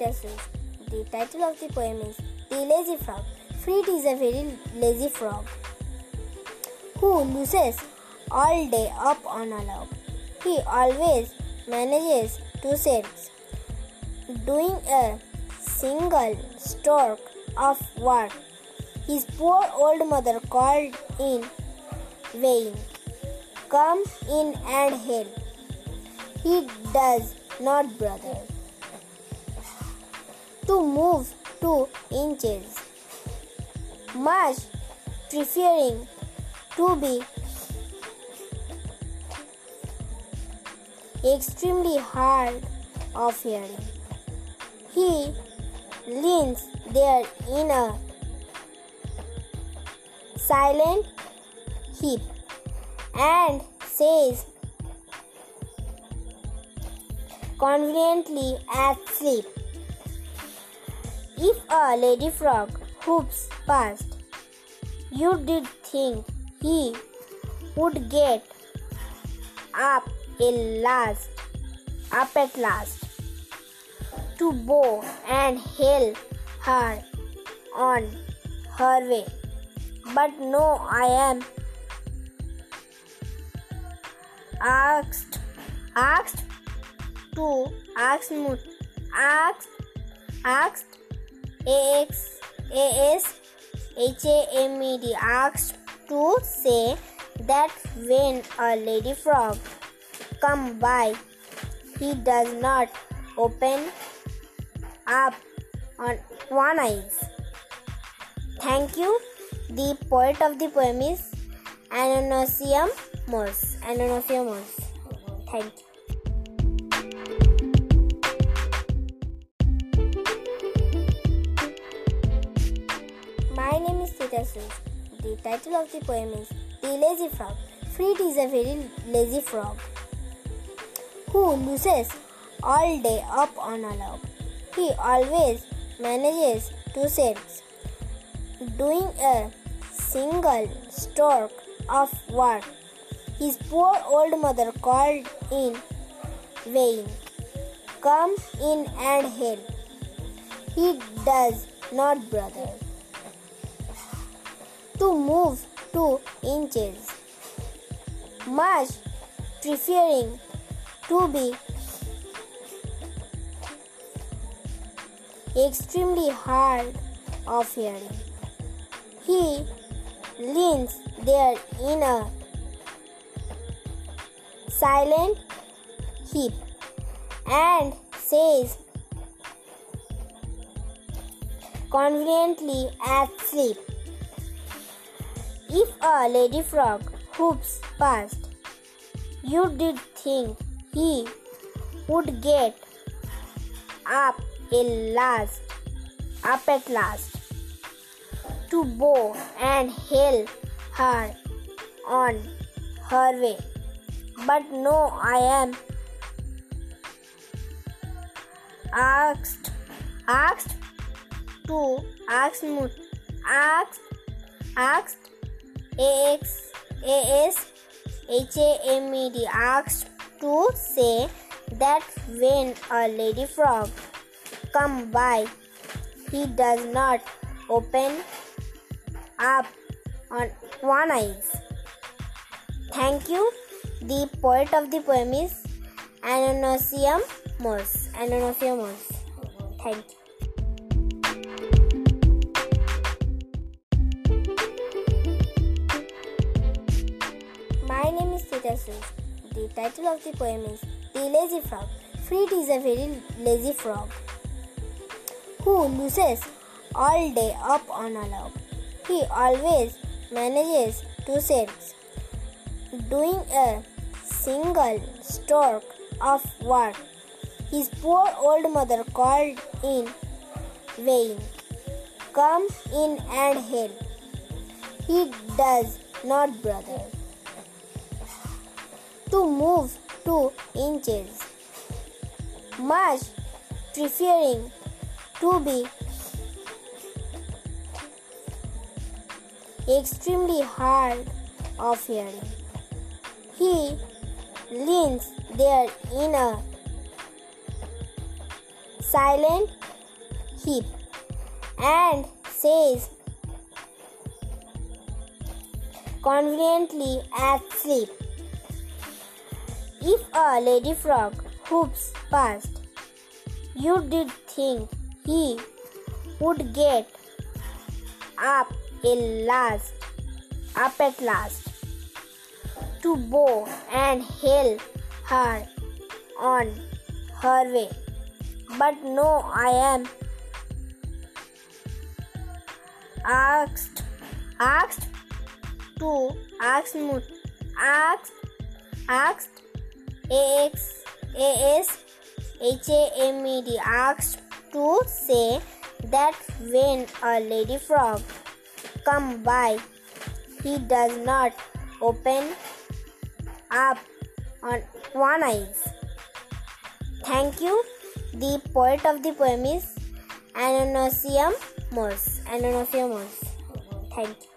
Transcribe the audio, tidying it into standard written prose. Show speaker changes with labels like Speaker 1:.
Speaker 1: Peterson. The title of the poem is The Lazy Frog. Fritz is a very lazy frog who loses all day up on a log. He always manages to sit doing a single stroke of work. His poor old mother called in vain, "Come in and help." He does not bother to move 2 inches, much preferring to be extremely hard of hearing. He leans there in a silent heap and says, conveniently asleep. If a lady frog hoops past, you did think he would get up at last to bow and hail her on her way. But no, I am asked to say that when a lady frog come by, he does not open up on one eye. Thank you. The poet of the poem is Annoncium Morse. Thank you. My name is Peterson. The title of the poem is The Lazy Frog. Fritz is a very lazy frog who loses all day up on a log. He always manages to sit doing a single stroke of work. His poor old mother called in vain, "Come in and help." He does not bother to move 2 inches, much preferring to be extremely hard of hearing. He leans there in a silent heap and says, conveniently asleep. If a lady frog hoops past, you did think he would get up at last to bow and hail her on her way. But no, I am asked to say that when a lady frog come by, he does not open up on one eye. Thank you. The poet of the poem is Annoncium Morse. Thank you. My name is Peterson. The title of the poem is The Lazy Frog. Fritz is a very lazy frog who loses all day up on a log. He always manages to sit doing a single stroke of work. His poor old mother called in vain, "Come in and help." He does not bother to move 2 inches, much preferring to be extremely hard of hearing. He leans there in a silent heap and says conveniently asleep. If a lady frog hoops past, you did think he would get up at last to bow and hail her on her way. But no, I am asked to say that when a lady frog come by, he does not open up on one eye. Thank you. The poet of the poem is Annoncium Mors. Thank you.